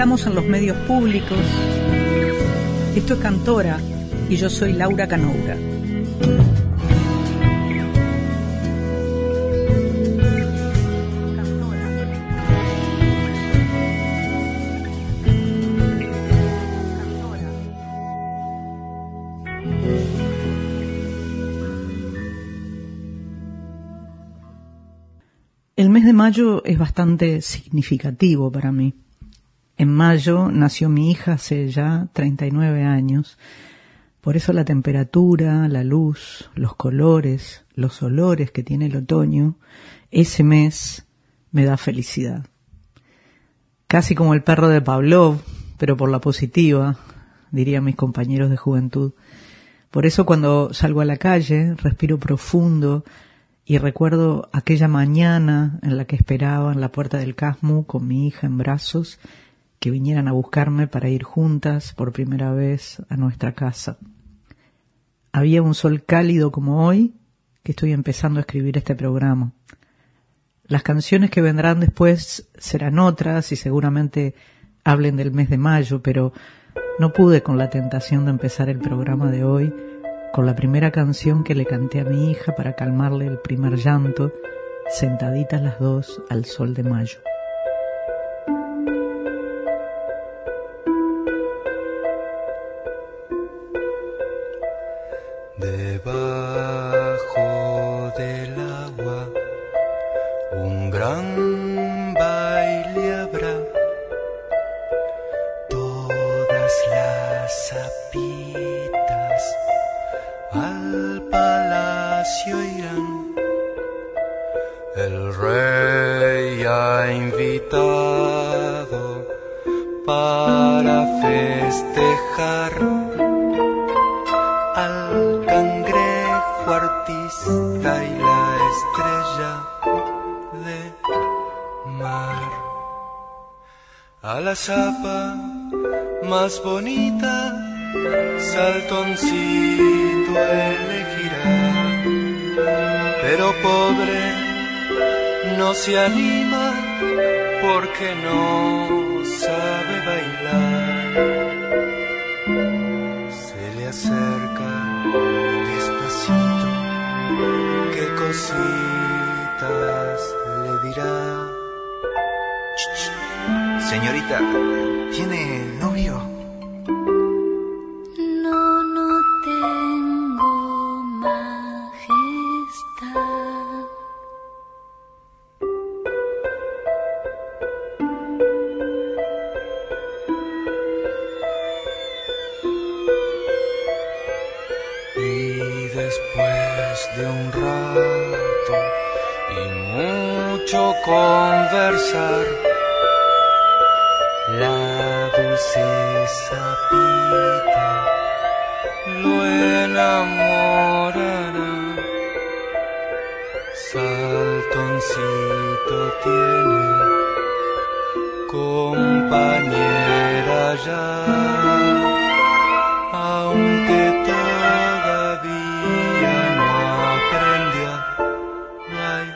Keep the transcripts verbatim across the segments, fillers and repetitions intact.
Estamos en los medios públicos. Esto es Cantora y yo soy Laura Canoura. El mes de mayo es bastante significativo para mí. En mayo nació mi hija hace ya treinta y nueve años. Por eso la temperatura, la luz, los colores, los olores que tiene el otoño, ese mes me da felicidad. Casi como el perro de Pavlov, pero por la positiva, dirían mis compañeros de juventud. Por eso cuando salgo a la calle, respiro profundo y recuerdo aquella mañana en la que esperaba en la puerta del Casmu con mi hija en brazos que vinieran a buscarme para ir juntas por primera vez a nuestra casa. Había un sol cálido como hoy que estoy empezando a escribir este programa. Las canciones que vendrán después serán otras y seguramente hablen del mes de mayo, pero no pude con la tentación de empezar el programa de hoy con la primera canción que le canté a mi hija para calmarle el primer llanto, sentaditas las dos al sol de mayo. Debajo del agua un gran baile habrá, todas las sapitas al palacio irán. El rey ha invitado para festejar al cangrejo artista y la estrella de mar. A la zapa más bonita Saltoncito elegirá, pero pobre no se anima porque no sabe bailar. Se le acerca despacito, qué cositas le dirá. Señorita, ¿tiene novio? No, no tengo majestad. Y después de un rato y mucho conversar, la dulce sapita lo enamorará. Saltoncito tiene compañera ya, aunque todavía no aprendió a bailar.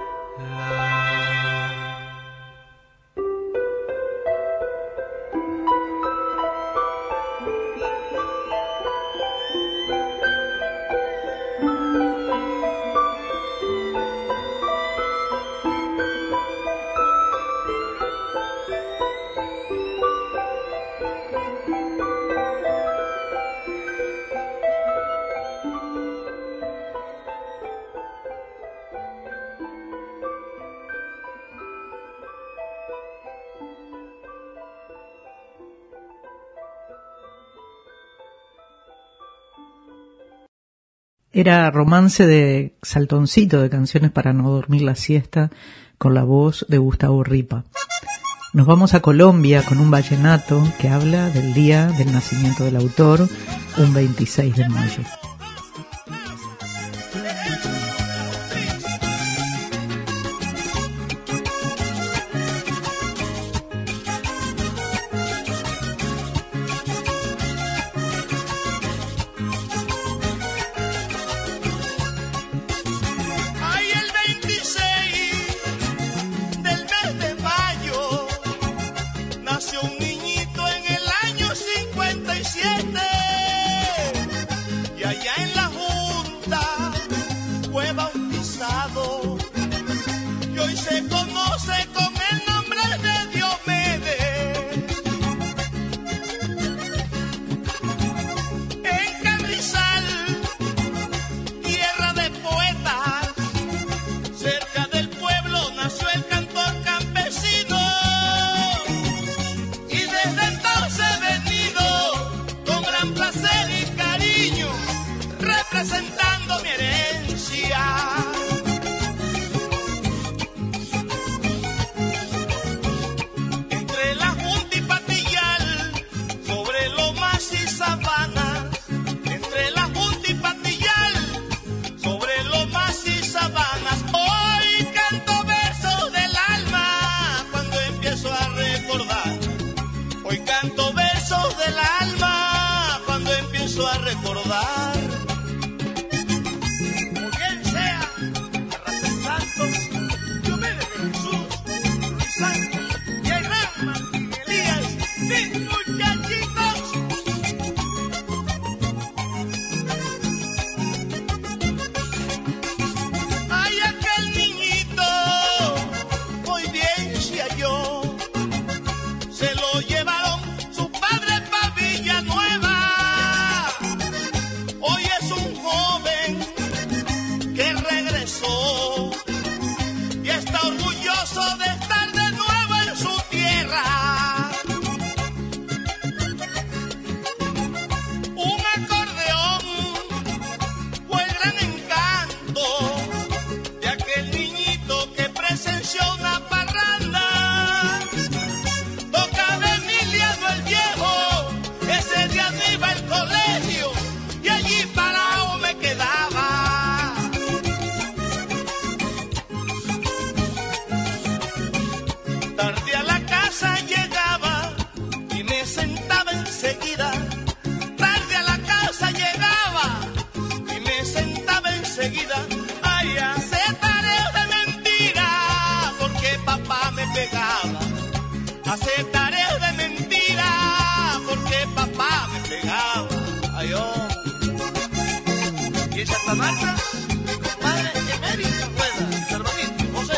Era Romance de Saltoncito, de Canciones para no dormir la siesta, con la voz de Gustavo Ripa. Nos vamos a Colombia con un vallenato que habla del día del nacimiento del autor, un veintiséis de mayo. Nació un niño gozo de estar de nuevo en su tierra. Un acordeón fue el gran encanto de aquel niñito que presenció una parranda. Tocaba Emiliano el Viejo, ese día no iba al colegio y allí parado me quedaba. Tarde a la casa llegaba y me sentaba enseguida. Tarde a la casa llegaba y me sentaba enseguida. Ay, hace tareas de mentira porque papá me pegaba. Hace tareas de mentira porque papá me pegaba. Ay, oh. Y esa está Marta, mi compadre emérito Rueda, mis hermanitos, José.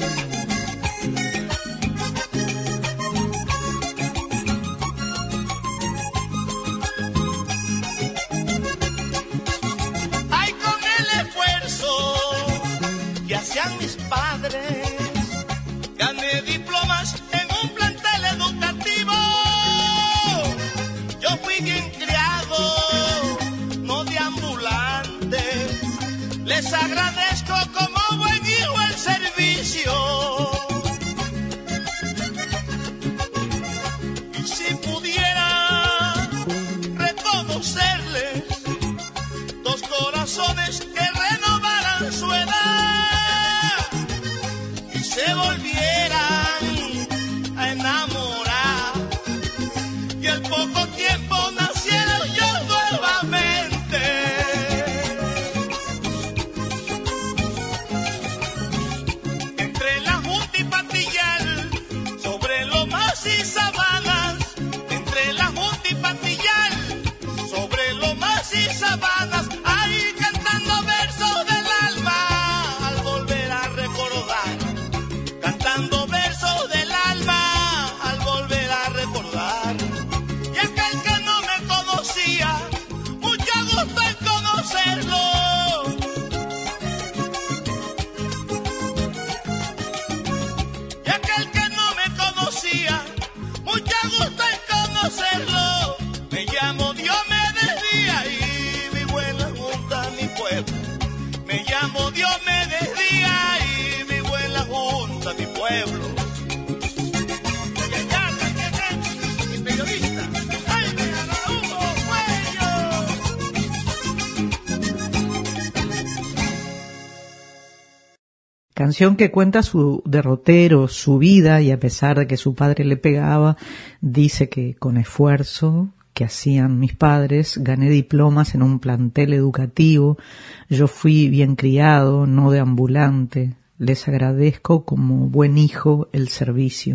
Ay, con el esfuerzo que hacían mis padres, gané diplomas en un plantel educativo. Yo fui bien criado, no de ambulante. Les agradezco como buen hijo el servicio. Y si pudiera reconocerles dos corazones que renovaran su edad y se volvieran a enamorar, y al poco tiempo nacieron yo nuevamente. Entre la junta y Patillal, sobre lomas y sabanas. Entre la junta y Patillal, sobre lomas y sabanas. Ahí cantando versos del alma al volver a recordar. Cantando versos del alma al volver a recordar. Y aquel que no me conocía, mucho gusto en conocerlo. Y aquel que no me conocía, mucho gusto en conocerlo. Me llamo Diomedes Díaz y vivo en la junta mi pueblo. Me llamo Diomedes Díaz y vivo en la junta mi pueblo. Y allá también es mi periodista, Jaime Araújo Cuello. Canción que cuenta su derrotero, su vida, y a pesar de que su padre le pegaba, dice que con esfuerzo que hacían mis padres, gané diplomas en un plantel educativo, yo fui bien criado, no de ambulante, les agradezco como buen hijo el servicio.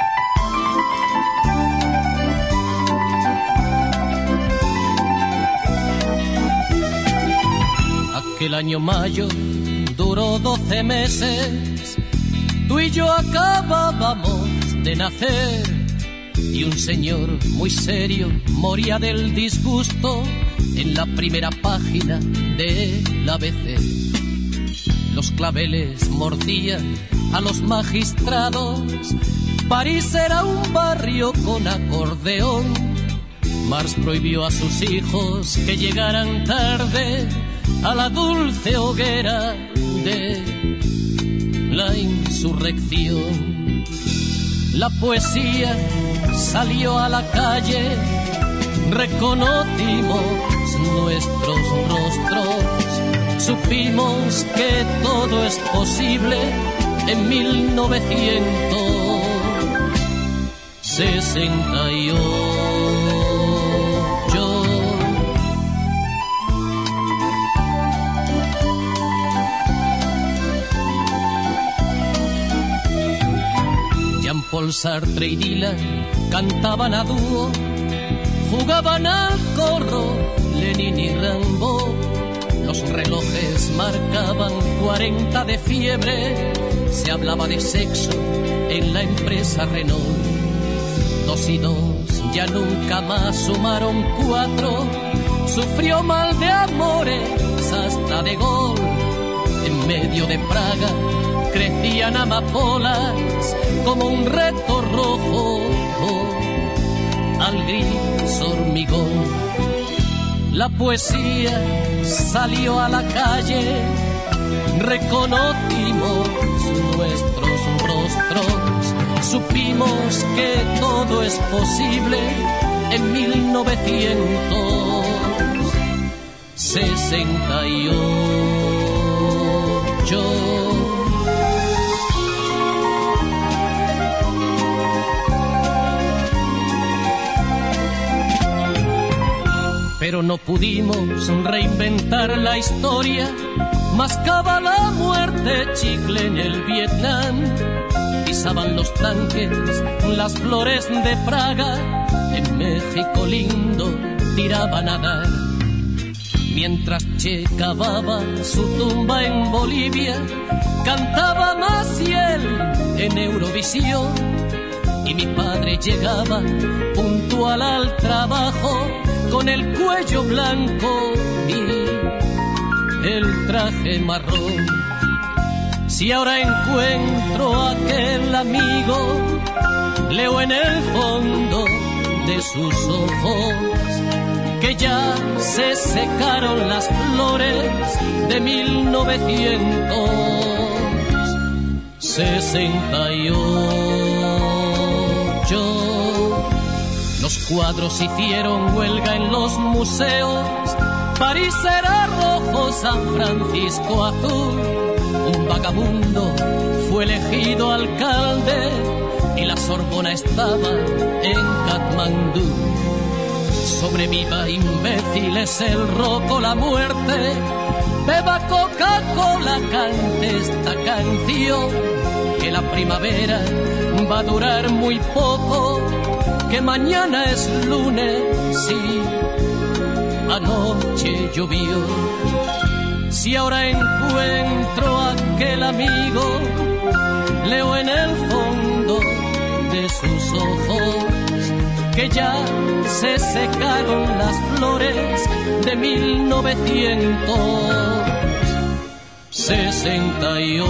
Aquel año mayo duró doce meses, tú y yo acabábamos de nacer, y un señor muy serio moría del disgusto en la primera página del A B C. Los claveles mordían a los magistrados, París era un barrio con acordeón. Marx prohibió a sus hijos que llegaran tarde a la dulce hoguera de la insurrección. La poesía salió a la calle, reconocimos nuestros rostros, supimos que todo es posible en mil novecientos sesenta y ocho. Jean-Paul Sartre y Dylan cantaban a dúo, jugaban al corro Lenin y Rimbaud. Los relojes marcaban cuarenta de fiebre, se hablaba de sexo en la empresa Renault. Dos y dos ya nunca más sumaron cuatro, sufrió mal de amores hasta De Gaulle. En medio de Praga crecían amapolas como un reto rojo al gris hormigón. La poesía salió a la calle, reconocimos nuestros rostros, supimos que todo es posible en mil novecientos sesenta y ocho. Pero no pudimos reinventar la historia, mascaba la muerte chicle en el Vietnam, pisaban los tanques las flores de Praga, en México lindo tiraban a dar, mientras Che cavaba su tumba en Bolivia, cantaba Maciel en Eurovisión, y mi padre llegaba puntual al trabajo con el cuello blanco y el traje marrón. Si ahora encuentro a aquel amigo, leo en el fondo de sus ojos que ya se secaron las flores de mil novecientos sesenta y ocho. Los cuadros hicieron huelga en los museos, París era rojo, San Francisco azul. Un vagabundo fue elegido alcalde y la Sorbona estaba en Katmandú. Sobreviva imbéciles el rock o la muerte, beba Coca-Cola, cante esta canción, que la primavera va a durar muy poco, que mañana es lunes, sí, anoche llovió. Si ahora encuentro a aquel amigo, leo en el fondo de sus ojos que ya se secaron las flores de mil novecientos sesenta y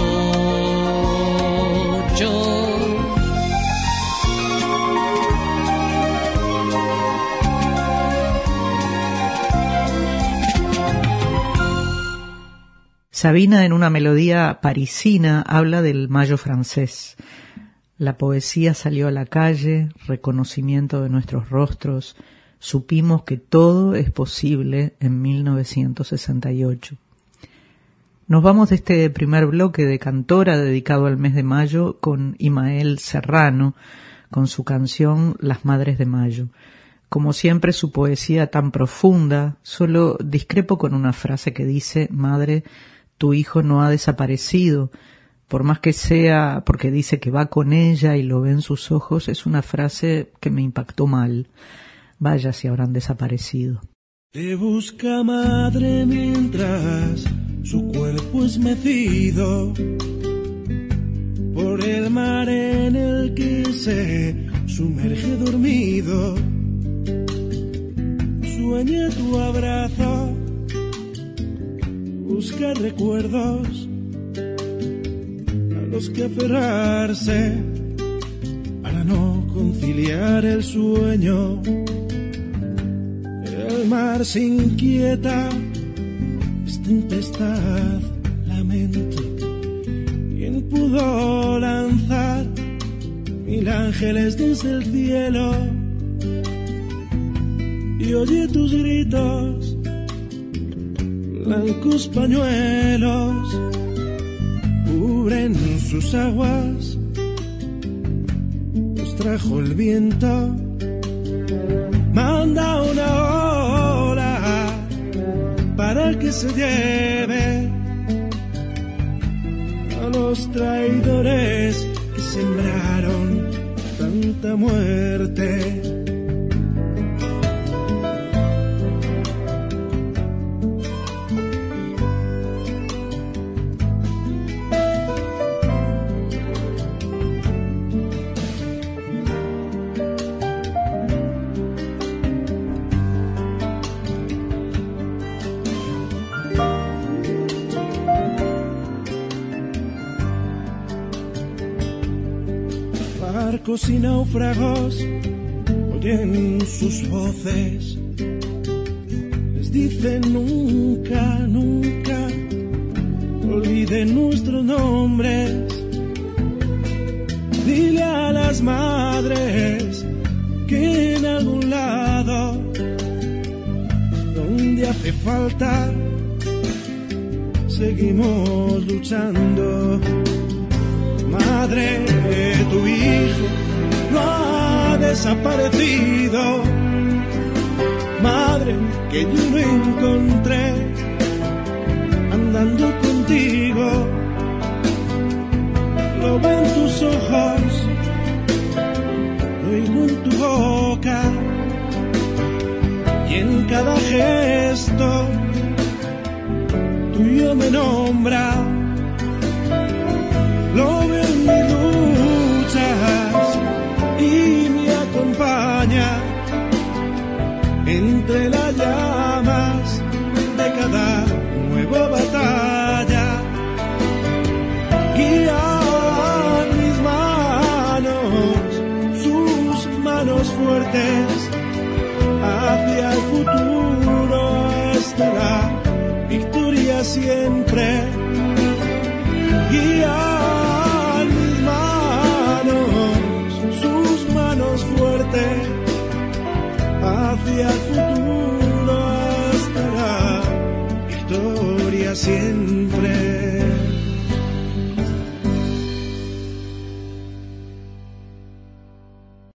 ocho. Sabina, en una melodía parisina, habla del mayo francés. La poesía salió a la calle, reconocimiento de nuestros rostros, supimos que todo es posible en mil novecientos sesenta y ocho. Nos vamos de este primer bloque de Cantora dedicado al mes de mayo con Imael Serrano, con su canción Las Madres de Mayo. Como siempre, su poesía tan profunda, solo discrepo con una frase que dice: madre, tu hijo no ha desaparecido, por más que sea porque dice que va con ella y lo ve en sus ojos. Es una frase que me impactó mal. Vaya si habrán desaparecido. Te busca madre mientras su cuerpo es mecido por el mar en el que se sumerge dormido. Sueña tu abrazo, busca recuerdos a los que aferrarse para no conciliar el sueño. El mar se inquieta, es tempestad, lamento. ¿Quién pudo lanzar mil ángeles desde el cielo? Y oye tus gritos, blancos pañuelos cubren sus aguas, los trajo el viento. Manda una ola para que se lleve a los traidores que sembraron tanta muerte. barcos y náufragos oyen sus voces, les dicen nunca, nunca olviden nuestros nombres. Dile a las madres que en algún lado donde hace falta seguimos luchando. Madre, tu hijo no ha desaparecido. Madre, que yo lo encontré andando contigo. Lo veo en tus ojos, lo oigo en tu boca y en cada gesto tuyo me nombra. Lo veo en mis luchas y me acompaña entre las llamas de cada nueva batalla. Guía mis manos, sus manos fuertes, hacia el futuro estará victoria siempre. Guía mis manos, sus manos fuertes, hacia el futuro estará victoria siempre.